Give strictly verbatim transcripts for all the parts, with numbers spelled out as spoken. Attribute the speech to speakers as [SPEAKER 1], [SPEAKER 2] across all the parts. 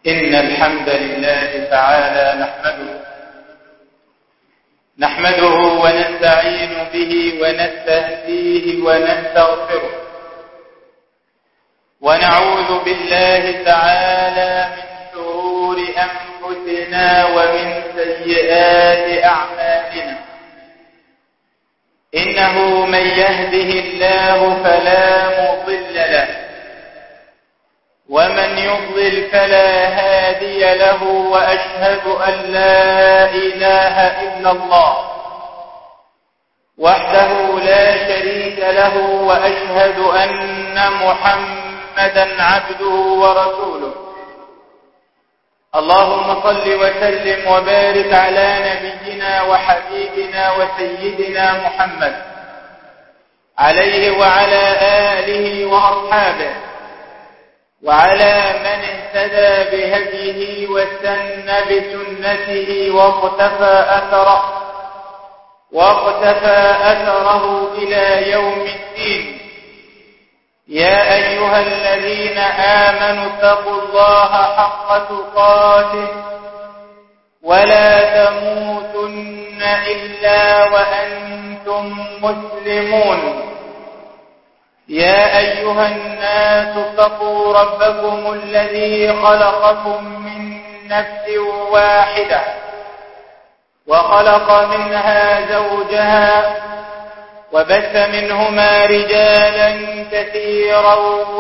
[SPEAKER 1] إن الحمد لله تعالى نحمده نحمده ونستعين به ونستهديه ونستغفره ونعوذ بالله تعالى من شرور أنفسنا ومن سيئات أعمالنا. إنه من يهده الله فلا مضل له ومن يضلل فلا هادي له، وأشهد أن لا إله إلا الله وحده لا شريك له، وأشهد أن محمدا عبده ورسوله. اللهم صل وسلم وبارك على نبينا وحبيبنا وسيدنا محمد عليه وعلى آله وأصحابه وعلى من اهتدى بهديه واستنى بسنته واقتفى أثره واقتفى أثره إلى يوم الدين. يا أيها الذين آمنوا اتقوا الله حق تقاته ولا تموتن إلا وأنتم مسلمون. يا أيها الناس اتقوا ربكم الذي خلقكم من نفس واحدة وخلق منها زوجها وبث منهما رجالا كثيرا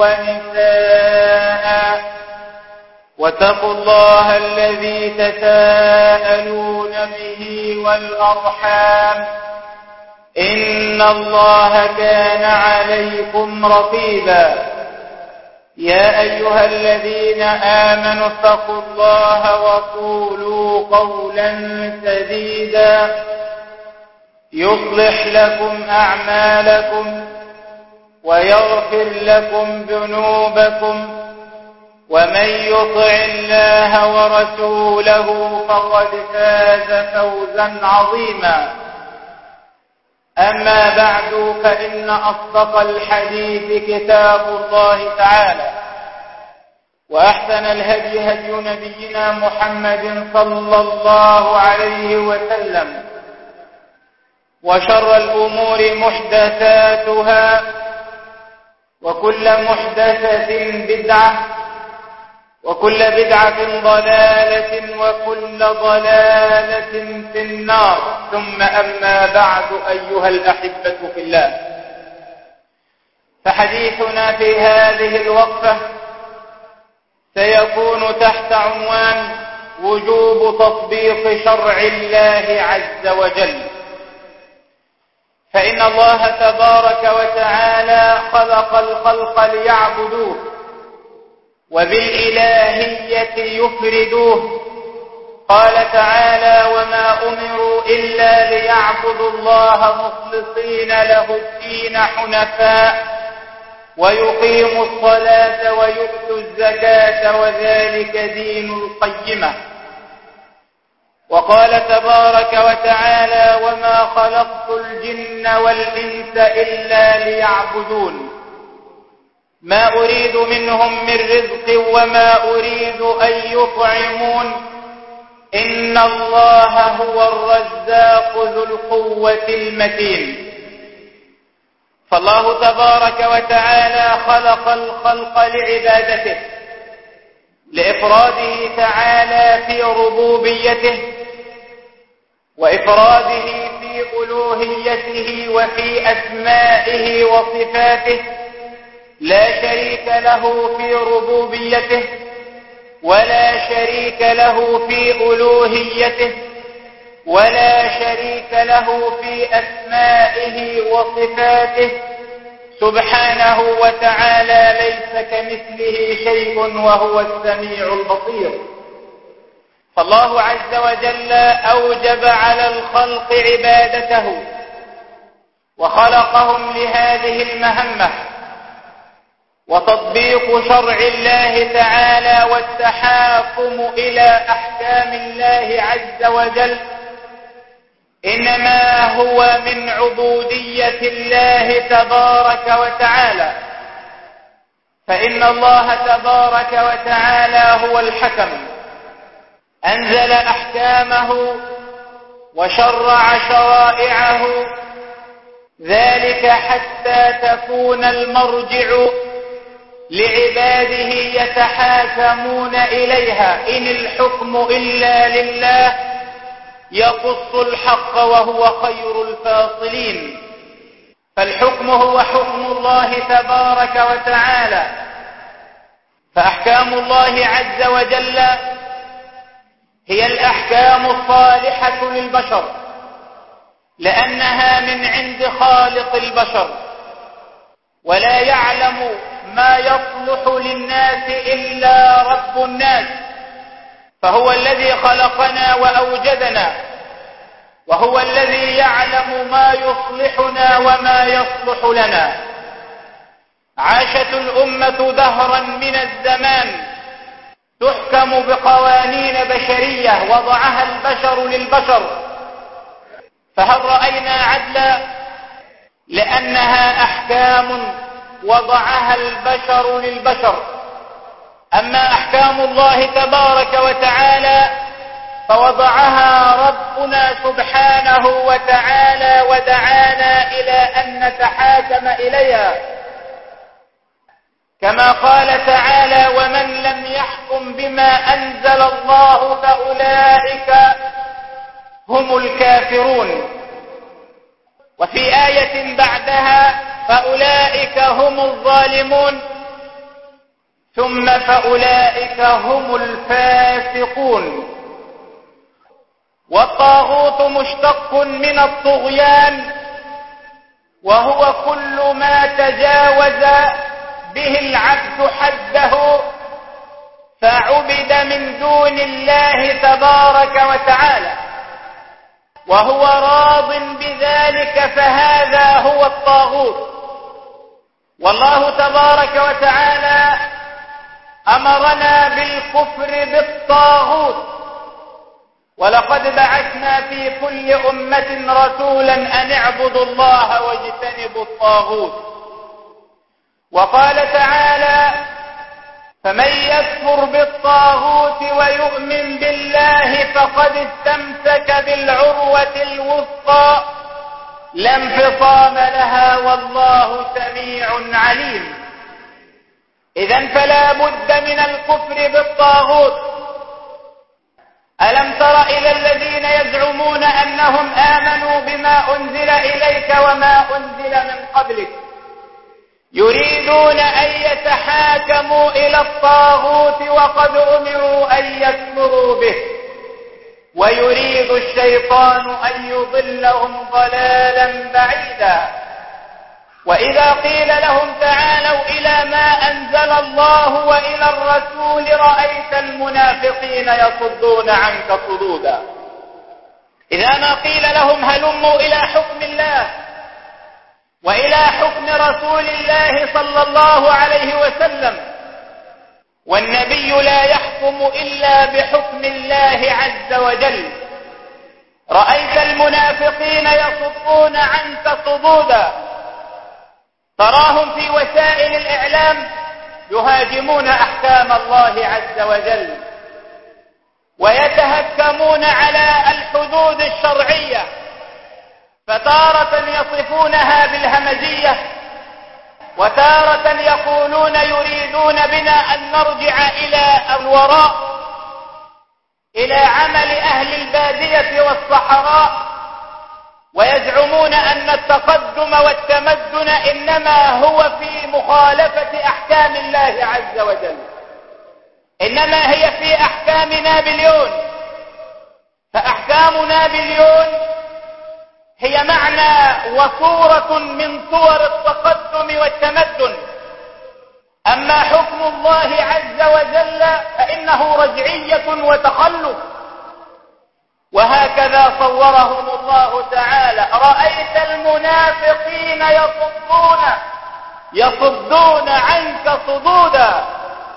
[SPEAKER 1] ونساء، واتقوا الله الذي تساءلون به والأرحام إن الله كان عليكم رقيبا. يا أيها الذين آمنوا اتقوا الله وقولوا قولا سديدا يصلح لكم أعمالكم ويغفر لكم ذنوبكم، ومن يطع الله ورسوله فقد فاز فوزا عظيما. أما بعد، فإن أصدق الحديث كتاب الله تعالى، وأحسن الهدي هدي نبينا محمد صلى الله عليه وسلم، وشر الأمور محدثاتها، وكل محدثة بدعة، وكل بدعة ضلالة، وكل ضلالة في النار. ثم أما بعد، أيها الأحبة في الله، فحديثنا في هذه الوقفة سيكون تحت عنوان وجوب تطبيق شرع الله عز وجل. فإن الله تبارك وتعالى خلق الخلق ليعبدوه وبالإلهية يفردوه. قال تعالى: وما أمروا إلا ليعبدوا الله مخلصين له الدين حنفاء ويقيموا الصلاة ويؤتوا الزكاة وذلك دين القيمة. وقال تبارك وتعالى: وما خلقت الجن والإنس إلا ليعبدون ما أريد منهم من رزق وما أريد أن يطعمون إن الله هو الرزاق ذو القوة المتين. فالله تبارك وتعالى خلق الخلق لعبادته، لإفراده تعالى في ربوبيته، وإفراده في ألوهيته وفي أسمائه وصفاته، لا شريك له في ربوبيته ولا شريك له في ألوهيته ولا شريك له في أسمائه وصفاته سبحانه وتعالى، ليس كمثله شيء وهو السميع البصير. فالله عز وجل أوجب على الخلق عبادته وخلقهم لهذه المهمة، وتطبيق شرع الله تعالى والتحاكم إلى أحكام الله عز وجل إنما هو من عبودية الله تبارك وتعالى. فإن الله تبارك وتعالى هو الحكم، أنزل أحكامه وشرع شرائعه، ذلك حتى تكون المرجع لعباده يتحاكمون إليها، إن الحكم إلا لله يقص الحق وهو خير الفاصلين. فالحكم هو حكم الله تبارك وتعالى، فأحكام الله عز وجل هي الأحكام الصالحة للبشر، لأنها من عند خالق البشر، ولا يعلم ما يصلح للناس إلا رب الناس، فهو الذي خلقنا وأوجدنا، وهو الذي يعلم ما يصلحنا وما يصلح لنا. عاشت الأمة دهرا من الزمان تحكم بقوانين بشرية وضعها البشر للبشر، فهل رأينا عدلا؟ لأنها أحكام وضعها البشر للبشر. أما أحكام الله تبارك وتعالى فوضعها ربنا سبحانه وتعالى ودعانا إلى أن نتحاكم إليها، كما قال تعالى: ومن لم يحكم بما أنزل الله فأولئك هم الكافرون. وفي آية بعدها: فأولئك هم الظالمون، ثم فأولئك هم الفاسقون. والطاغوت مشتق من الطغيان، وهو كل ما تجاوز به العبد حده فعبد من دون الله تبارك وتعالى وهو راض بذلك، فهذا هو الطاغوت. والله تبارك وتعالى أمرنا بالكفر بالطاغوت، ولقد بعثنا في كل أمة رسولا أن اعبدوا الله واجتنبوا الطاغوت. وقال تعالى: فمن يكفر بالطاغوت ويؤمن بالله فقد استمسك بالعروة الوثقى لا انفصام لها والله سميع عليم. إذن فلا بد من الكفر بالطاغوت. ألم تر إلى الذين يزعمون أنهم آمنوا بما أنزل إليك وما أنزل من قبلك يريدون أن يتحاكموا إلى الطاغوت وقد أمروا أن يكفروا به، ويريد الشيطان أن يضلهم ضلالا بعيدا. وإذا قيل لهم تعالوا إلى ما أنزل الله وإلى الرسول رأيت المنافقين يصدون عنك صدودا. إذا ما قيل لهم هلموا إلى حكم الله وإلى حكم رسول الله صلى الله عليه وسلم، والنبي لا يحكم إلا بحكم الله عز وجل، رأيت المنافقين يصدون عنك صدودا. تراهم في وسائل الإعلام يهاجمون أحكام الله عز وجل ويتهكمون على الحدود الشرعية، فتارة يصفونها بالهمجية، وتارة يقولون يريدون بنا أن نرجع إلى الوراء إلى عمل أهل البادية والصحراء، ويزعمون أن التقدم والتمدن إنما هو في مخالفة أحكام الله عز وجل، إنما هي في أحكام نابليون. فأحكام نابليون هي معنى وصورة من صور التقدم والتمدن، أما حكم الله عز وجل فإنه رجعية وتخلف. وهكذا صورهم الله تعالى: رأيت المنافقين يصدون يصدون عنك صدودا.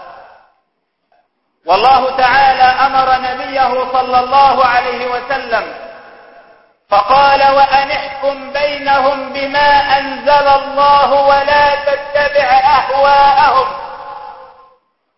[SPEAKER 1] والله تعالى أمر نبيه صلى الله عليه وسلم فقال: وأن احكم بينهم بما أنزل الله ولا تتبع أهواءهم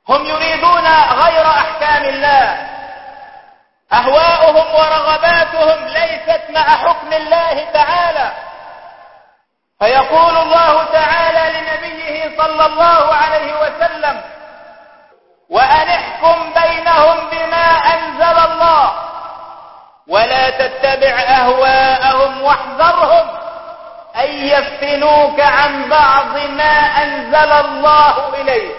[SPEAKER 1] هم يريدون غير أحكام الله، أهواؤهم ورغباتهم ليست مع حكم الله تعالى. فيقول الله تعالى لنبيه صلى الله عليه وسلم: وأن احكم بينهم بما أنزل الله ولا تتبع أهواءهم واحذرهم أن يفتنوك عن بعض ما أنزل الله إليك.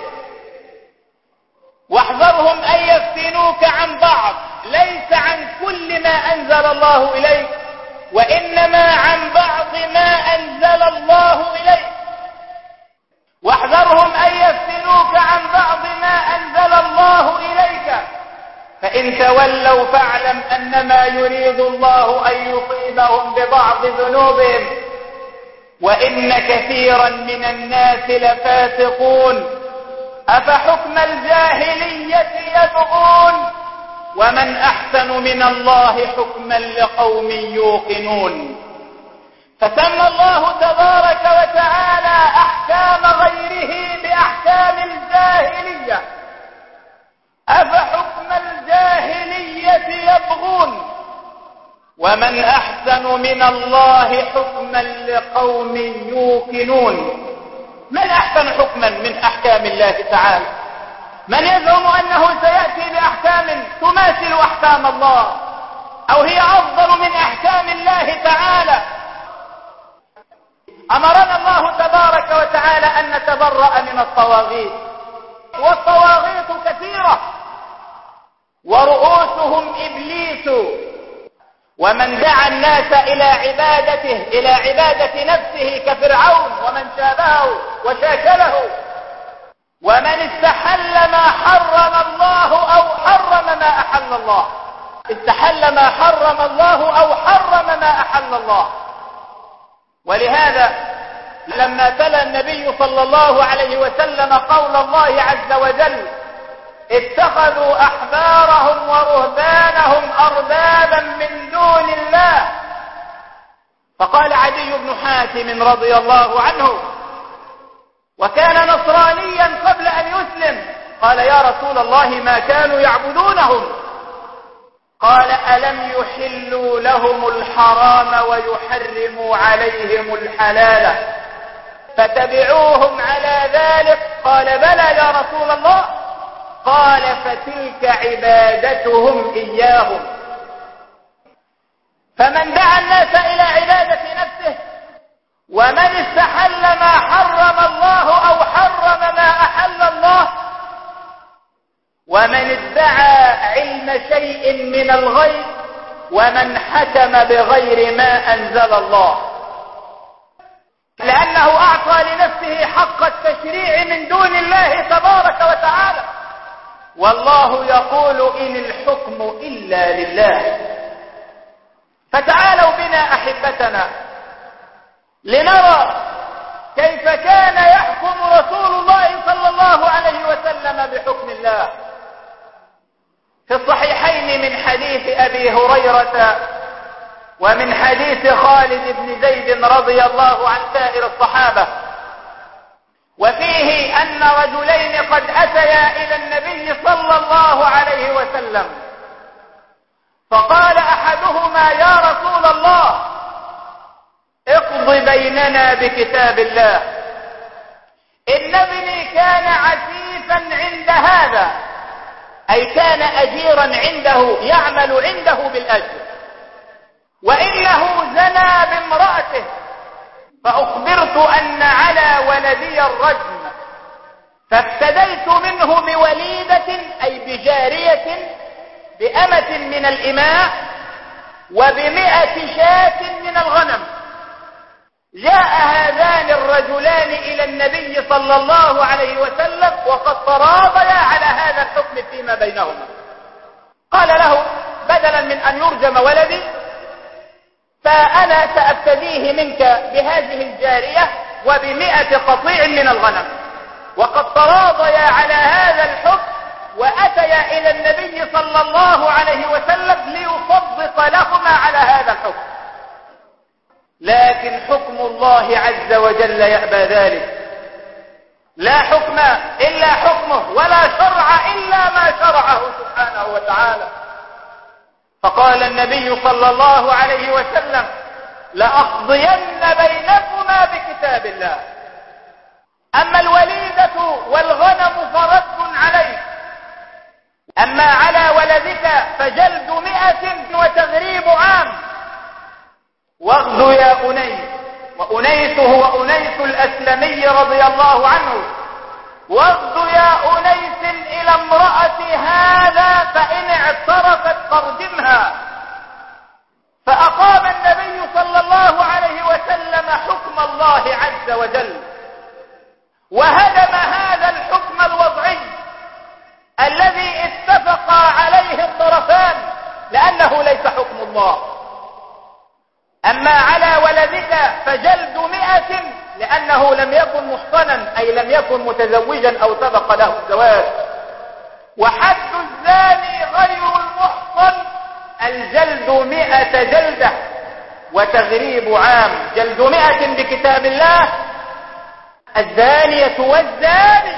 [SPEAKER 1] واحذرهم أن يفتنوك عن بعض، ليس عن كل ما أنزل الله إليك، وإنما عن بعض ما أنزل الله إليك. واحذرهم أن يفتنوك عن بعض ما أنزل الله إليك، فإن تولوا فاعلم أنما يريد الله أن يصيبهم ببعض ذنوبهم وإن كثيرا من الناس لفاسقون. أفحكم الجاهلية يبغون ومن أحسن من الله حكما لقوم يوقنون. فسمى الله تبارك وتعالى أحكام غيره بأحكام الجاهلية. أفحكم الجاهلية يبغون ومن أحسن من الله حكما لقوم يوقنون. من أحسن حكما من أحكام الله تعالى؟ من يزعم أنه سيأتي بأحكام تماثل أحكام الله أو هي أفضل من أحكام الله تعالى؟ أمرنا الله تبارك وتعالى أن نتبرأ من الطواغيت، والطواغيت كثيرة ورؤوسهم إبليس. ومن دعا الناس إلى عبادته إلى عبادة نفسه كفرعون ومن شابهه وشاكله، ومن استحل ما حرم الله أو حرم ما أحل الله. استحل ما حرم الله أو حرم ما أحل الله. ولهذا لما تلا النبي صلى الله عليه وسلم قول الله عز وجل: اتخذوا أحبارهم ورهبانهم أربابا من دون الله، فقال عدي بن حاتم رضي الله عنه، وكان نصرانيا قبل أن يسلم، قال: يا رسول الله ما كانوا يعبدونهم؟ قال: ألم يحلوا لهم الحرام ويحرموا عليهم الحلال فتبعوهم على ذلك؟ قال: بلى يا رسول الله. قال: فتلك عبادتهم إياهم. فمن دعا الناس إلى عبادة نفسه ومن استحل ما حرم الله أو حرم ما أحل الله ومن ادعى علم شيء من الغيب ومن حكم بغير ما أنزل الله، لأنه أعطى لنفسه حق التشريع من دون الله تبارك وتعالى. والله يقول: إن الحكم إلا لله. فتعالوا بنا أحبتنا لنرى كيف كان يحكم رسول الله صلى الله عليه وسلم بحكم الله. في الصحيحين من حديث أبي هريرة ومن حديث خالد بن زيد رضي الله عن سائر الصحابة، وفيه أن رجلين قد أتيا إلى النبي صلى الله عليه وسلم، فقال أحدهما: يا رسول الله، اقض بيننا بكتاب الله، إن ابني كان عسيفا عند هذا، أي كان أجيرا عنده يعمل عنده بالأجر، وإنه زنى بامرأته، فأخبرت أن على ولدي الرجم، فافتديت منه بوليدة أي بجارية بأمة من الإماء وبمئة شاة من الغنم. جاء هذان الرجلان إلى النبي صلى الله عليه وسلم وقد تراضيا على هذا الحكم فيما بينهما. قال له: بدلا من أن يرجم ولدي فأنا سأفتديه منك بهذه الجارية وبمئة قطيع من الغنم. وقد تراضيا على هذا الحكم وأتيا إلى النبي صلى الله عليه وسلم ليصدق لهما على هذا الحكم. لكن حكم الله عز وجل يأبى ذلك، لا حكم إلا حكمه ولا شرع إلا ما شرعه سبحانه وتعالى. فقال النبي صلى الله عليه وسلم: لأقضين بينكما بكتاب الله. أما الوليدة والغنم فرد عليك، أما على ولدك فجلد مئة وتغريب عام. واغد يا أنيس، وأنيس هو أنيس الأسلمي رضي الله عنه، واغد يا أنيس إلى امرأة هذا فإن اعترفت فارجمها. فأقام النبي صلى الله عليه وسلم حكم الله عز وجل، وهدم هذا الحكم الوضعي الذي اتفق عليه الطرفان، لأنه ليس حكم الله. أما على ولدك فجلد مئة، لأنه لم يكن محصنا، أي لم يكن متزوجا أو سبق له الزواج. وحد الزاني غير المحصن الجلد مئة جلدة وتغريب عام. جلد مئة بكتاب الله، الزانية والزاني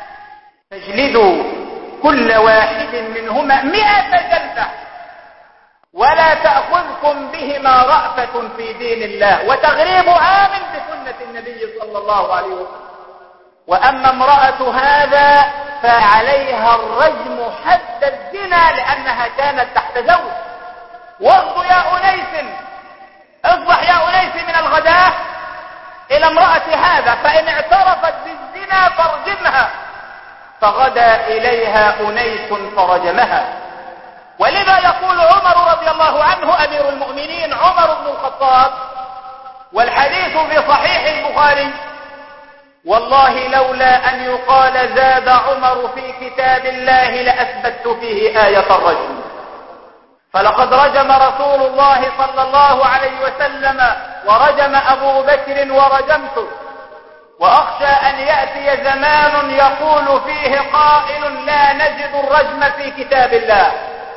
[SPEAKER 1] فاجلدوا كل واحد منهما مئة جلدة ولا تأخذكم بهما رأفة في دين الله، وتغريب عام بسنة النبي صلى الله عليه وسلم. وأما امرأة هذا فعليها الرجم حد الزنا لأنها كانت تحت زوج. واغد يا أنيس، اصبح يا أنيس من الغداة إلى امرأة هذا فإن اعترفت بالزنا فارجمها. فغدا إليها أنيس فرجمها. ولذا يقول عمر رضي الله عنه أمير المؤمنين عمر بن الخطاب، والحديث في صحيح البخاري: والله لولا أن يقال زاد عمر في كتاب الله لأثبت فيه آية الرجم. فلقد رجم رسول الله صلى الله عليه وسلم ورجم أبو بكر ورجمته، وأخشى أن يأتي زمان يقول فيه قائل لا نجد الرجم في كتاب الله.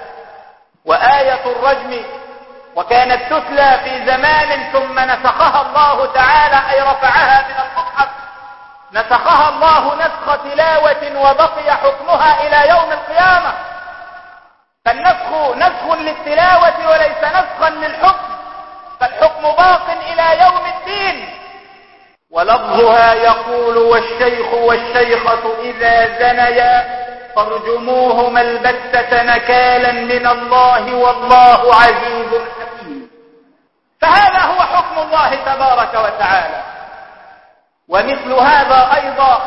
[SPEAKER 1] وآية الرجم وكانت تتلى في زمان ثم نسخها الله تعالى، أي رفعها من المصحف، نسخها الله نسخ تلاوة وبقي حكمها إلى يوم القيامة. فالنسخ نسخ للتلاوة وليس نسخا للحكم، فالحكم باق إلى يوم الدين. ولفظها يقول: والشيخ والشيخة إذا زنيا فارجموهما البتة نكالا من الله والله عزيز حكيم. فهذا هو حكم الله تبارك وتعالى. ومثل هذا أيضا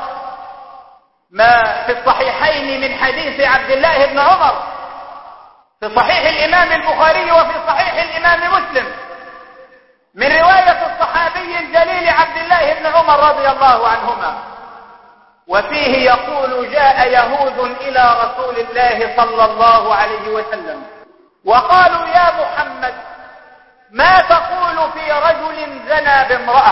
[SPEAKER 1] ما في الصحيحين من حديث عبد الله بن عمر في صحيح الإمام البخاري وفي صحيح الإمام مسلم من رواية الصحابي الجليل عبد الله بن عمر رضي الله عنهما، وفيه يقول: جاء يهود إلى رسول الله صلى الله عليه وسلم وقالوا: يا محمد، ما تقول في رجل زنى بامرأة؟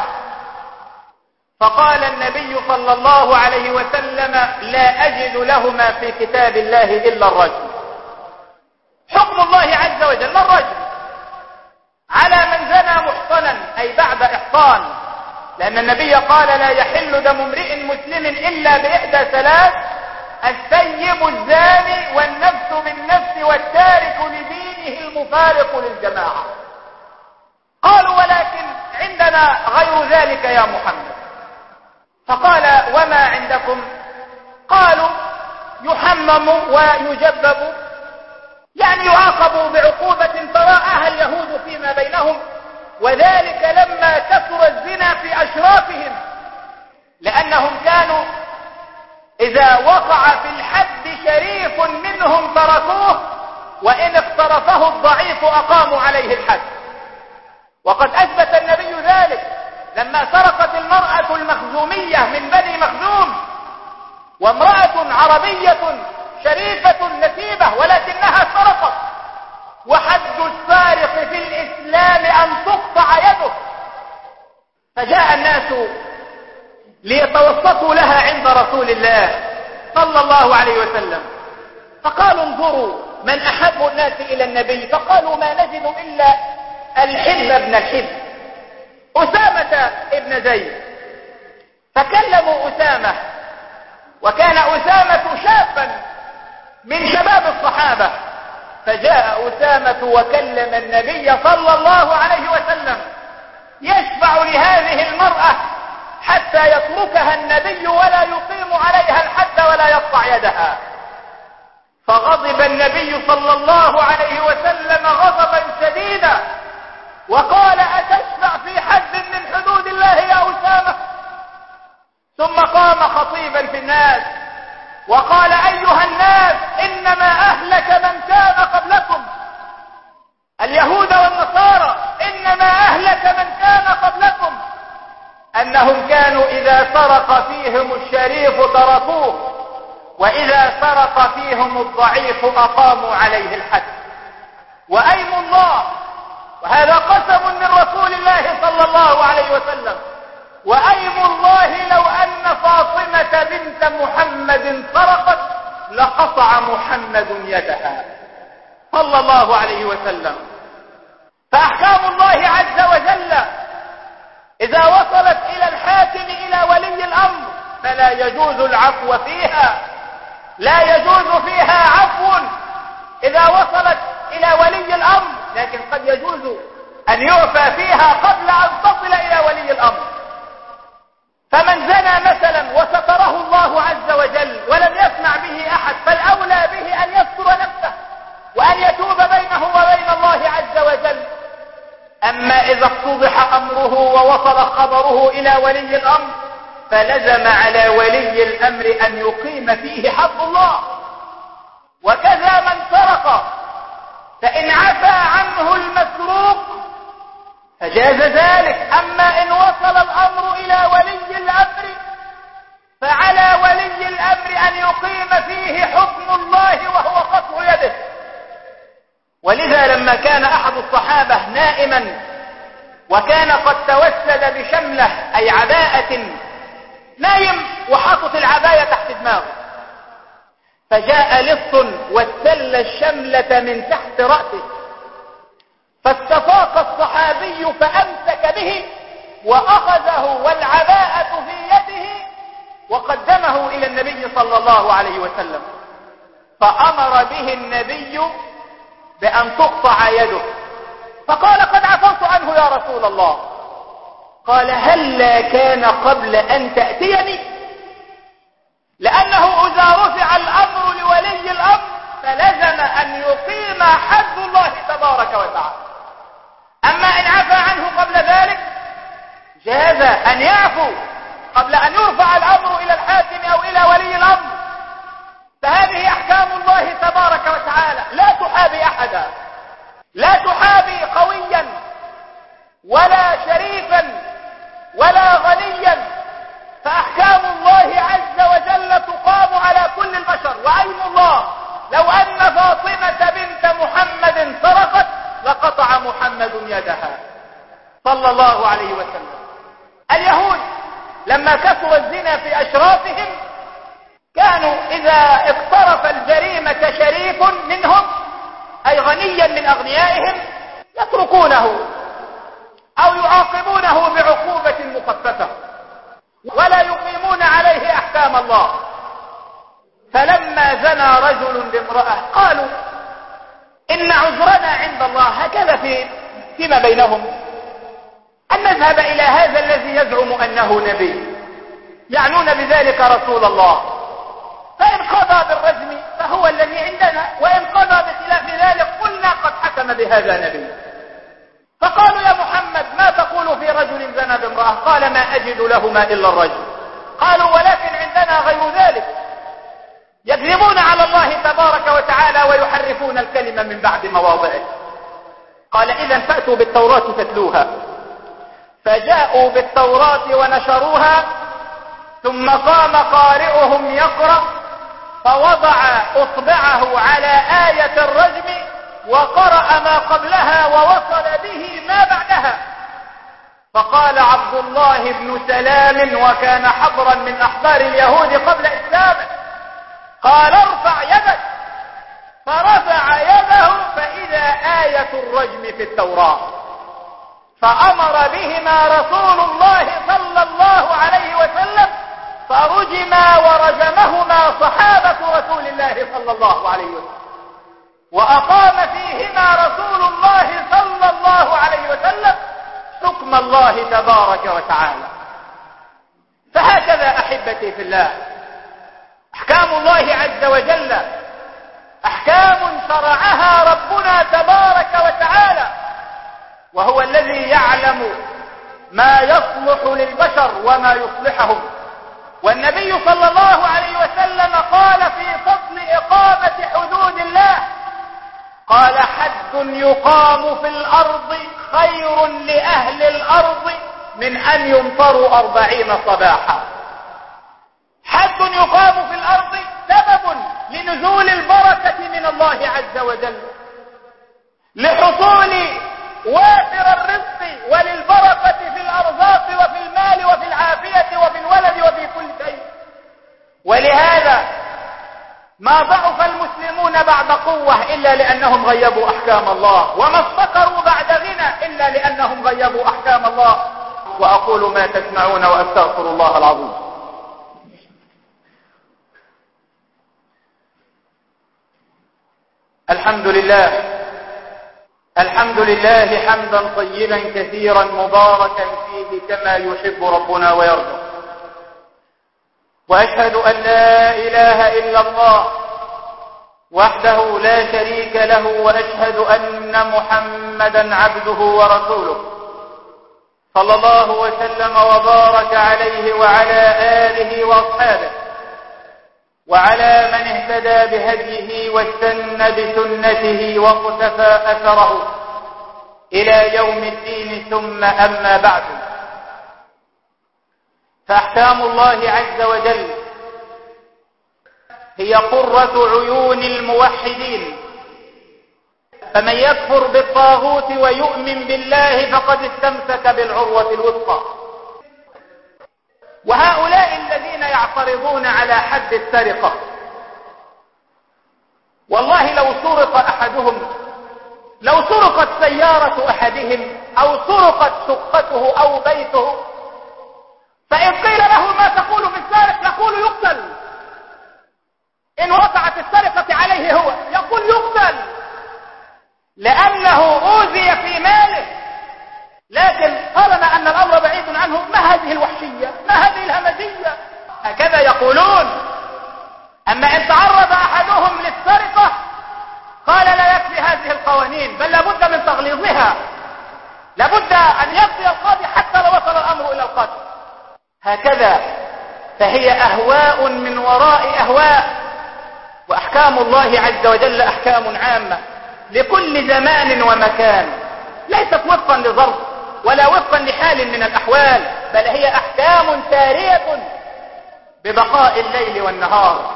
[SPEAKER 1] فقال النبي صلى الله عليه وسلم: لا أجد لهما في كتاب الله إلا الرجم. حكم الله عز وجل الرجم على من زنى محصنا، أي بعد إحصان، لأن النبي قال: لا يحل دم امرئ مسلم إلا بإحدى ثلاث: الثيب الزاني والنفس بالنفس والتارك لدينه المفارق للجماعة. قالوا: ولكن عندنا غير ذلك يا محمد. فقال: وما عندكم؟ قالوا: يحمم ويجبب، يعني يعاقب بعقوبة تراءها اليهود فيما بينهم، وذلك لما كثر الزنا في أشرافهم، لأنهم كانوا إذا وقع في الحد شريف منهم تركوه، وإن اقترفه الضعيف أقاموا عليه الحد. وقد أثبت النبي ذلك لما سرقت المرأة المخزومية من بني مخزوم، وامرأة عربية شريفة نسيبة ولكنها سرقت، وحد السارق في الإسلام أن تقطع يده. فجاء الناس ليتوسطوا لها عند رسول الله صلى الله عليه وسلم، فقالوا: انظروا من أحب الناس إلى النبي. فقالوا: ما نجد إلا الحب ابن الحب، أسامة ابن زيد. فكلموا أسامة وكان أسامة شابا من شباب الصحابة، فجاء أسامة وكلم النبي صلى الله عليه وسلم يشفع لهذه المرأة حتى يتركها النبي ولا يقيم عليها الحد ولا يقطع يدها. فغضب النبي صلى الله عليه وسلم غضبا شديدا وقال: أتشفع في حد من حدود الله يا أسامة؟ ثم قام خطيبا في الناس وقال: أيها الناس، إنما أهلك من كان قبلكم، اليهود والنصارى، إنما أهلك من كان قبلكم أنهم كانوا إذا سرق فيهم الشريف تركوه، وإذا سرق فيهم الضعيف أقاموا عليه الحد. وأيم الله، وهذا قسم من رسول الله صلى الله عليه وسلم، وأيم الله لو أن فاطمة بنت محمد سرقت لقطع محمد يدها صلى الله عليه وسلم. فأحكام الله عز وجل إذا وصلت إلى الحاكم إلى ولي الأمر فلا يجوز العفو فيها، لا يجوز فيها عفو إذا وصلت إلى ولي الأمر، لكن قد يجوز أن يعفى فيها قبل أن تصل إلى ولي الأمر. فمن زنى مثلا وستره الله عز وجل ولم يسمع به أحد فالأولى به أن يستر نفسه وأن يتوب بينه وبين الله عز وجل. أما إذا افتضح أمره ووصل خبره إلى ولي الأمر فلزم على ولي الأمر أن يقيم فيه حق الله. وكذا من سرق فإن عفى عنه المسروق فجاز ذلك. أما إن وصل الأمر إلى ولي الأمر فعلى ولي الأمر أن يقيم فيه حكم الله وهو قطع يده. ولذا لما كان أحد الصحابة نائما وكان قد توسد بشملة أي عباءة، نايم وحاطط العباية تحت دماغه، فجاء لص واستل الشملة من تحت رأسه، فاستفاق الصحابي فأمسك به وأخذه والعباءة في يده وقدمه إلى النبي صلى الله عليه وسلم، فأمر به النبي بأن تقطع يده، فقال: قد عفوت عنه يا رسول الله. قال: هلا كان قبل أن تأتيني؟ لأنه إذا رفع الأمر لولي الأمر فلزم أن يقيم حد الله تبارك وتعالى. أما إن عفى عنه قبل ذلك جاز أن يعفو قبل أن يرفع الأمر إلى الحاكم أو إلى ولي الأمر. فهذه أحكام الله تبارك وتعالى لا تحابي أحدا، لا تحابي قويا ولا شريفا ولا غنيا، فأحكام الله عز وجل تقام على كل البشر. وأيم الله لو أن فاطمة بنت محمد سرقت لقطع محمد يدها صلى الله عليه وسلم. اليهود لما كثر الزنا في أشرافهم كانوا إذا اقترف الجريمة شريف منهم أي غنيا من أغنيائهم يتركونه أو يعاقبونه بعقوبة مخففة ولا يقيمون عليه أحكام الله. فلما زنى رجل بامرأة قالوا: إن عذرنا عند الله. هكذا في فيما بينهم أن نذهب إلى هذا الذي يزعم أنه نبي، يعنون بذلك رسول الله، فإن قضى بالرجم فهو الذي عندنا، وإن قضى بخلاف ذلك قلنا قد حكم بهذا نبي. فقالوا: يا محمد ما تقول في رجل زنى بامرأة؟ قال: ما أجد لهما إلا الرجل. قالوا: ولكن عندنا غير ذلك. يكذبون على الله تبارك وتعالى ويحرفون الكلمة من بعد مواضعه. قال: إذن فأتوا بالتوراة تتلوها. فجاءوا بالتوراة ونشروها، ثم قام قارئهم يقرأ فوضع أصبعه على آية الرجم وقرأ ما قبلها ووصل به ما بعدها. فقال عبد الله بن سلام وكان حبرا من أحبار اليهود قبل إسلامه، قال: ارفع يدك. فرفع يده فإذا آية الرجم في التوراة، فأمر بهما رسول الله صلى الله عليه وسلم فرجما ورجمهما صحابة رسول الله صلى الله عليه وسلم، وأقام فيهما رسول الله صلى الله عليه وسلم حكم الله تبارك وتعالى. فهكذا أحبتي في الله أحكام الله عز وجل أحكام شرعها ربنا تبارك وتعالى، وهو الذي يعلم ما يصلح للبشر وما يصلحهم. والنبي صلى الله عليه وسلم قال في فضل إقامة حدود الله، قال حد يقام في الأرض خير لأهل الأرض من أن يمطروا أربعين صباحا. حد يقام في الأرض سبب لنزول البركة من الله عز وجل، لحصول وافر الرزق وللبركة في الأرزاق وفي المال وفي العافية وفي الولد وفي كل شيء. ولهذا ما ضعف المسلمون بعد قوة إلا لأنهم غيبوا أحكام الله، وما افتقروا بعد غنى إلا لأنهم غيبوا أحكام الله. وأقول ما تسمعون وأستغفر الله العظيم. الحمد لله الحمد لله حمدا طيبا كثيرا مباركا فيه كما يحب ربنا ويرضى. وأشهد أن لا إله إلا الله وحده لا شريك له، وأشهد أن محمدا عبده ورسوله صلى الله وسلم وبارك عليه وعلى آله وأصحابه وعلى من اهتدى بهديه واستنى بسنته واقتفى أثره إلى يوم الدين. ثم أما بعد، فأحكام الله عز وجل هي قرة عيون الموحدين، فمن يكفر بالطاغوت ويؤمن بالله فقد استمسك بالعروة الوثقى. وهؤلاء الذين يعترضون على حد السرقة، والله لو سرق أحدهم، لو سرقت سيارة أحدهم أو سرقت شقته أو بيته، فإن قيل له ما تقول في السارق يقول يقتل. إن وقعت السرقة عليه هو يقول يقتل، لأنه أوذي في ماله. لكن طالما أن الأمر بعيد عنه، ما هذه الوحشية، ما هذه الهمجية، هكذا يقولون. أما إن تعرض أحدهم للسرقة قال لا يكفي هذه القوانين، بل لابد من تغليظها، لابد أن يقضي القاضي حتى لو وصل الأمر إلى القتل. هكذا، فهي أهواء من وراء أهواء. وأحكام الله عز وجل أحكام عامة لكل زمان ومكان، ليست وفقا لظرف ولا وفقا لحال من الأحوال، بل هي أحكام سارية ببقاء الليل والنهار.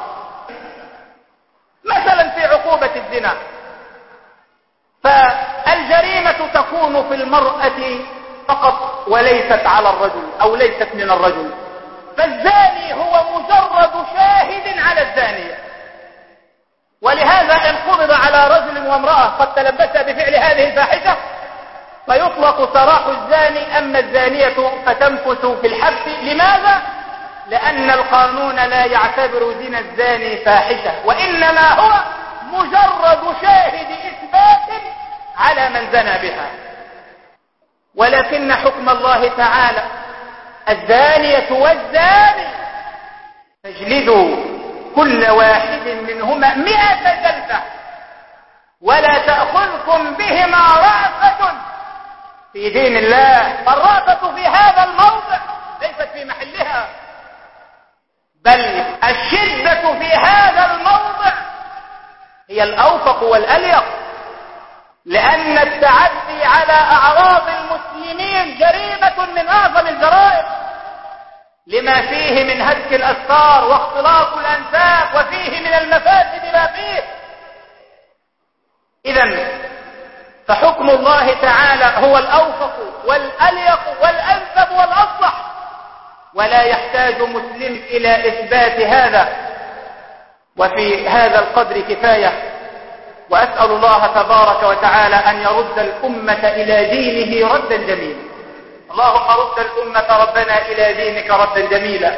[SPEAKER 1] مثلا في عقوبة الزنا، فالجريمة تكون في المرأة فقط وليست على الرجل أو ليست من الرجل، فالزاني هو مجرد شاهد على الزانية. ولهذا إن قبض على رجل وامرأة قد تلبسا بفعل هذه الفاحشة فيطلق سراح الزاني، أما الزانية فتمكث في الحبس. لماذا؟ لأن القانون لا يعتبر زنا الزاني فاحشة، وإنما هو مجرد شاهد إثبات على من زنى بها. ولكن حكم الله تعالى الزانية والزاني فاجلدوا كل واحد منهما مئة جلدة ولا تأخذكم بهما رأفة في دين الله. الرأفة في هذا الموضع ليست في محلها، بل الشدة في هذا الموضع هي الأوفق والأليق، لأن التعدي على أعراض المسلمين جريمة من أعظم الجرائم، لما فيه من هتك الأستار واختلاط الأنساب، وفيه من المفاسد ما فيه. إذن فحكم الله تعالى هو الأوفق والأليق والأنسب والأصلح، ولا يحتاج مسلم إلى إثبات هذا. وفي هذا القدر كفاية، وأسأل الله تبارك وتعالى أن يرد الأمة إلى دينه ردا جميلا. اللهم رد الأمة ربنا إلى دينك ردا جميلا،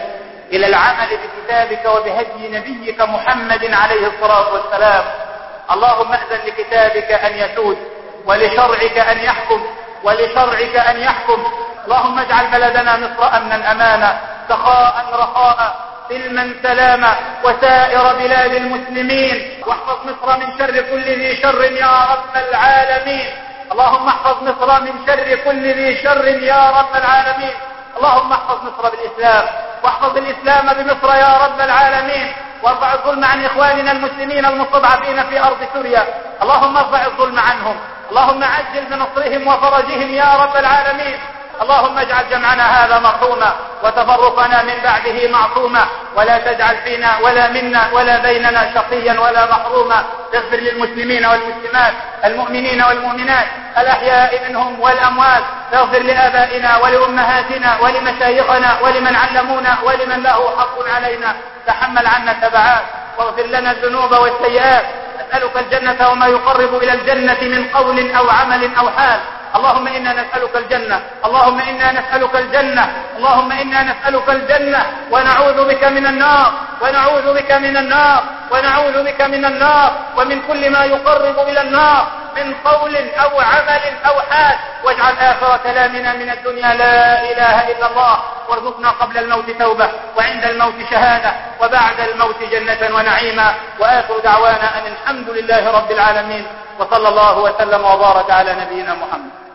[SPEAKER 1] إلى العمل بكتابك وبهدي نبيك محمد عليه الصلاة والسلام. اللهم أذن لكتابك أن يسود، ولشرعك أن يحكم، ولشرعك أن يحكم. اللهم اجعل بلدنا مصر أمنا أمانا، سخاء رخاء، سلما سلاما، وسائر بلاد المسلمين. واحفظ مصر من شر كل ذي شر يا رب العالمين. اللهم احفظ مصر من شر كل ذي شر يا رب العالمين. اللهم احفظ مصر بالإسلام، واحفظ الإسلام بمصر يا رب العالمين. وارفع الظلم عن إخواننا المسلمين المستضعفين في أرض سوريا. اللهم ارفع الظلم عنهم، اللهم عجل بنصرهم وفرجهم يا رب العالمين. اللهم اجعل جمعنا هذا مرحوما، وتفرقنا من بعده معصوما، ولا تجعل فينا ولا منا ولا بيننا شقيا ولا محروما. اغفر للمسلمين والمسلمات، المؤمنين والمؤمنات، الأحياء منهم والأموات. اغفر لآبائنا ولأمهاتنا ولمشايخنا ولمن علمونا ولمن له حق علينا. تحمل عنا التبعات، واغفر لنا الذنوب والسيئات. نسألك الجنة وما يقرب إلى الجنة من قول أو عمل أو حال. اللهم إنا نسألك الجنة، اللهم إنا نسألك الجنة، اللهم إنا نسألك الجنة، ونعوذ بك من النار، ونعوذ بك من النار، ونعوذ بك من النار، ومن كل ما يقرب إلى النار من قول أو عمل أو حال. واجعل آخر كلامنا من الدنيا لا إله إلا الله. وارزقنا قبل الموت توبة، وعند الموت شهادة، وبعد الموت جنة ونعيما. وآخر دعوانا أن الحمد لله رب العالمين، وصلى الله وسلم وبارك على نبينا محمد.